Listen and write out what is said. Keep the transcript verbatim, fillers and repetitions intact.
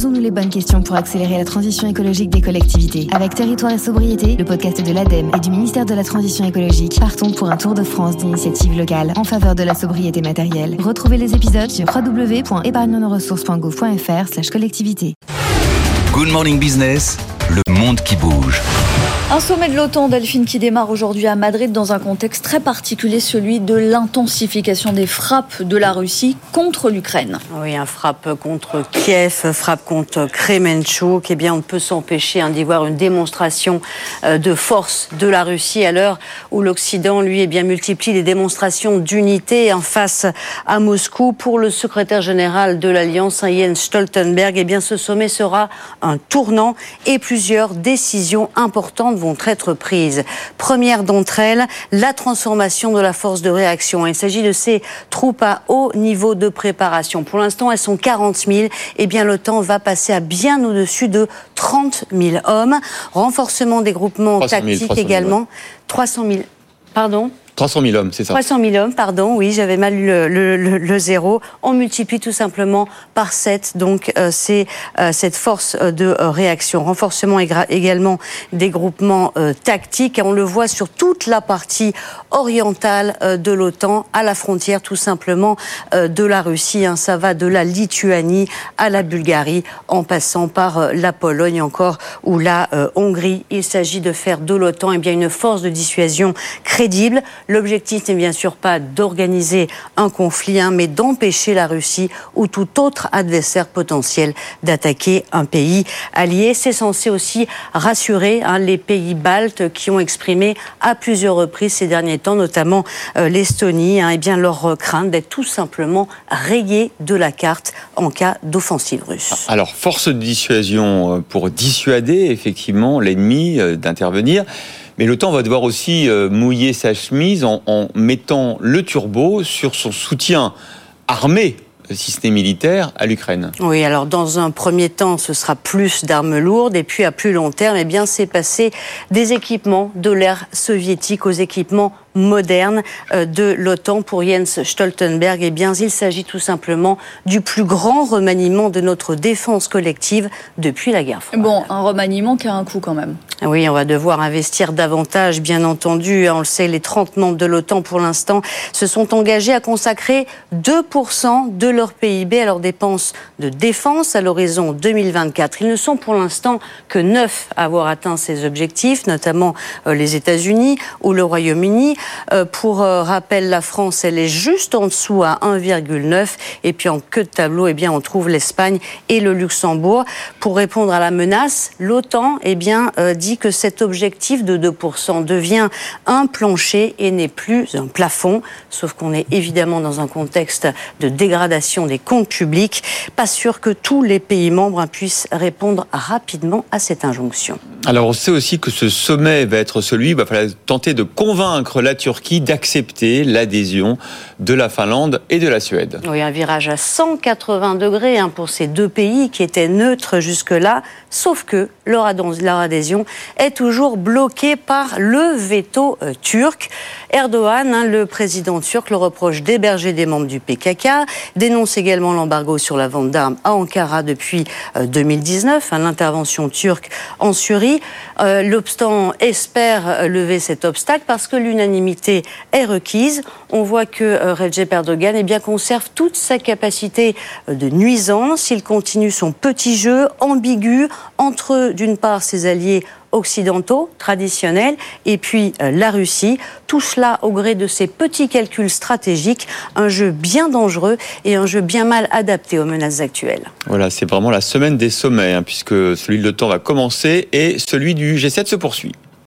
Posons-nous les bonnes questions pour accélérer la transition écologique des collectivités. Avec Territoire et Sobriété, le podcast de l'ADEME et du ministère de la Transition écologique, partons pour un tour de France d'initiatives locales en faveur de la sobriété matérielle. Retrouvez les épisodes sur w w w point épargne nos ressources point gouv point f r slash collectivité. Good Morning Business, le monde qui bouge. Un sommet de l'OTAN, Delphine, qui démarre aujourd'hui à Madrid dans un contexte très particulier, celui de l'intensification des frappes de la Russie contre l'Ukraine. Oui, un frappe contre Kiev, frappe contre Kremenchuk. Eh bien, on ne peut s'empêcher hein, d'y voir une démonstration euh, de force de la Russie à l'heure où l'Occident, lui, eh bien, multiplie les démonstrations d'unité en face à Moscou. Pour le secrétaire général de l'Alliance, Jens Stoltenberg, eh bien, ce sommet sera un tournant et plusieurs décisions importantes vont être prises. Première d'entre elles, la transformation de la force de réaction. Il s'agit de ces troupes à haut niveau de préparation. Pour l'instant, elles sont quarante mille. Eh bien, l'OTAN va passer à bien au-dessus de trente mille hommes. Renforcement des groupements tactiques également. Ouais. trois cent mille. Pardon ? trois cent mille hommes, c'est ça. trois cent mille hommes, pardon, oui, j'avais mal lu le, le, le, le zéro. On multiplie tout simplement par sept, donc euh, c'est euh, cette force de euh, réaction. Renforcement égra- également des groupements euh, tactiques, et on le voit sur toute la partie orientale euh, de l'OTAN, à la frontière tout simplement euh, de la Russie. Hein. Ça va de la Lituanie à la Bulgarie, en passant par euh, la Pologne encore, ou la euh, Hongrie. Il s'agit de faire de l'OTAN eh bien, une force de dissuasion crédible. L'objectif n'est bien sûr pas d'organiser un conflit, hein, mais d'empêcher la Russie ou tout autre adversaire potentiel d'attaquer un pays allié. C'est censé aussi rassurer hein, les pays baltes qui ont exprimé à plusieurs reprises ces derniers temps, notamment euh, l'Estonie, hein, et bien leur crainte d'être tout simplement rayés de la carte en cas d'offensive russe. Alors, force de dissuasion pour dissuader effectivement l'ennemi euh, d'intervenir. Mais l'OTAN va devoir aussi euh, mouiller sa chemise en, en mettant le turbo sur son soutien armé, si ce n'est militaire, à l'Ukraine. Oui, alors dans un premier temps, ce sera plus d'armes lourdes, et puis à plus long terme, eh bien, c'est passer des équipements de l'ère soviétique aux équipements moderne de l'OTAN. Pour Jens Stoltenberg, eh bien, il s'agit tout simplement du plus grand remaniement de notre défense collective depuis la guerre froide. Bon, un remaniement qui a un coût quand même. Oui, on va devoir investir davantage, bien entendu. On le sait, les trente membres de l'OTAN, pour l'instant, se sont engagés à consacrer deux pour cent de leur P I B à leurs dépenses de défense à l'horizon deux mille vingt-quatre. Ils ne sont pour l'instant que neuf à avoir atteint ces objectifs, notamment les États-Unis ou le Royaume-Uni. Euh, pour euh, rappel, la France, elle est juste en dessous à un virgule neuf. Et puis en queue de tableau, eh bien, on trouve l'Espagne et le Luxembourg. Pour répondre à la menace, l'OTAN eh bien, euh, dit que cet objectif de deux pour cent devient un plancher et n'est plus un plafond. Sauf qu'on est évidemment dans un contexte de dégradation des comptes publics. Pas sûr que tous les pays membres hein, puissent répondre rapidement à cette injonction. Alors on sait aussi que ce sommet va être celui, il va falloir tenter de convaincre la Turquie d'accepter l'adhésion de la Finlande et de la Suède. Oui, un virage à cent quatre-vingts degrés hein, pour ces deux pays qui étaient neutres jusque-là, sauf que leur adhésion est toujours bloquée par le veto euh, turc. Erdogan, hein, le président turc, le reproche d'héberger des membres du P K K, dénonce également l'embargo sur la vente d'armes à Ankara depuis euh, deux mille dix-neuf, hein, l'intervention turque en Syrie. Euh, L'Obstant espère lever cet obstacle parce que l'unanimité est requise. On voit que euh, Recep Erdogan eh bien, conserve toute sa capacité euh, de nuisance. Il continue son petit jeu ambigu entre, d'une part, ses alliés occidentaux, traditionnels, et puis euh, la Russie. Tout cela au gré de ses petits calculs stratégiques, un jeu bien dangereux et un jeu bien mal adapté aux menaces actuelles. Voilà, c'est vraiment la semaine des sommets, hein, puisque celui de l'OTAN va commencer et celui du G sept se poursuit.